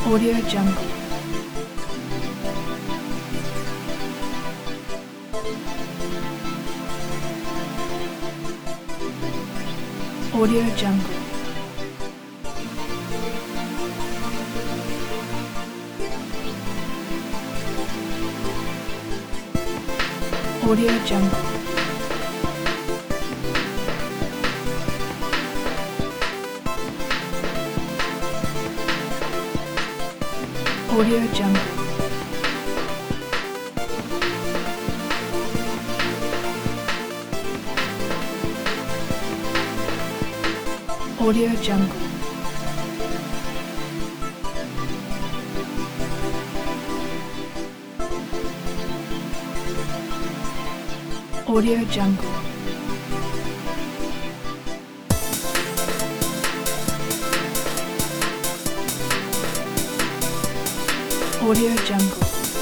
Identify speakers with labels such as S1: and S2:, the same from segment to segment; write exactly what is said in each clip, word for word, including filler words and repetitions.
S1: Audio Jungle. Audio Jungle. Audio Jungle. Audio Jungle. Audio Jungle. Audio Jungle. Audio Jungle.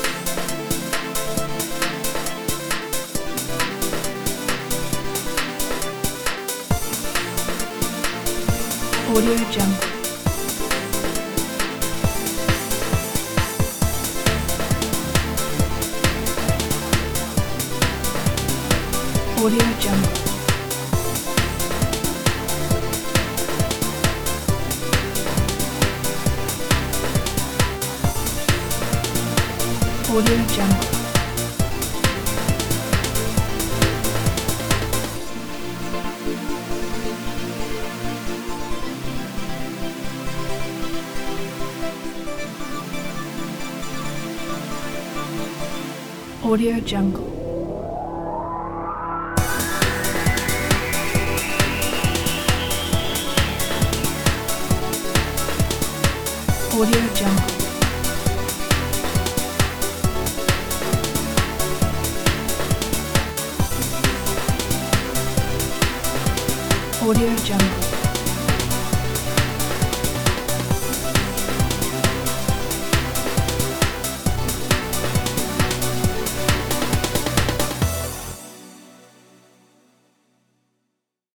S1: Audio Jungle. Audio Jungle. Audio Jungle. Audio Jungle. Audio Jungle. Audio Jungle.